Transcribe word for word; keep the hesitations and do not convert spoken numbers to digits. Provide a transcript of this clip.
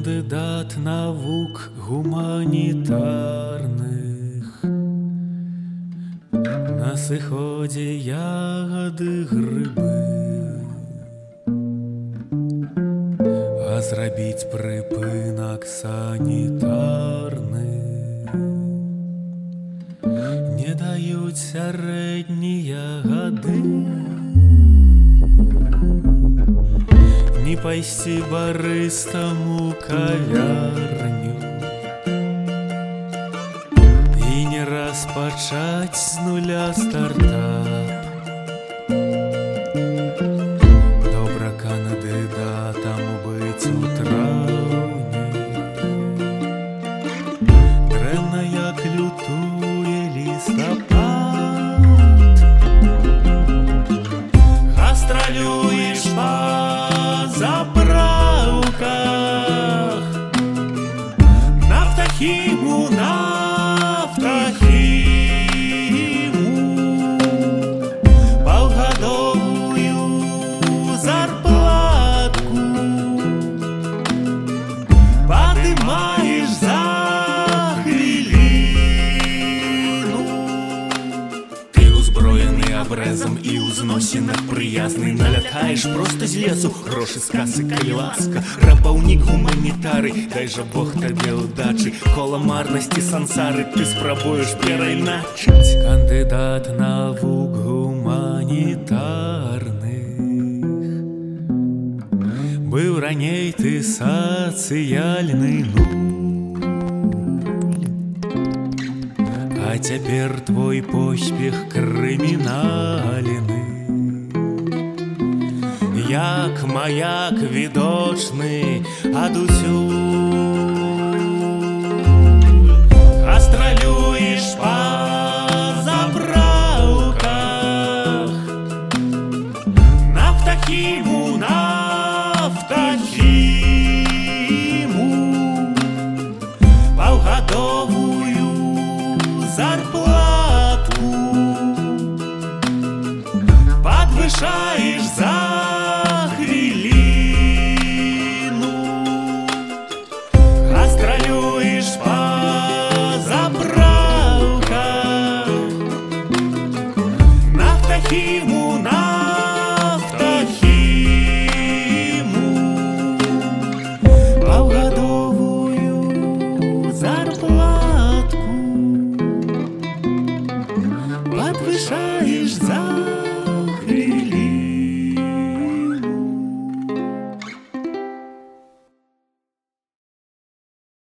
кандидат наук гуманітарних. На сиході ягоди, гриби, а зробіть припинок санітарний не дають середні ягоди. Не пайсці барыстам у кавярню і не распачаць з нуля стартап. Добра кандыдатам быць у траўні, дрэнна як лютуе лістапад. Гастралюеш па заправках, нафтахіму, нафтахіму, паўгадовую зарплатку падымаеш за хвіліну. Ты ўзброены абрэзам і ўзносінах прыязны, налятаеш проста з лесу, грошы з касы, калі ласка. Рабаўнік гуманітары, дай жа Бог табе удачы, кола марнасці сансары ты спрабуеш перайначыць. Кандыдат навук гуманітарных, быў раней ты сацыяльны нуль, а цяпер твой поспех крымінальны. Як маяк відочны адусюль, гастралюеш па заправках, нафтахіму, нафтахіму, паўгадовую зарплатку падвышаеш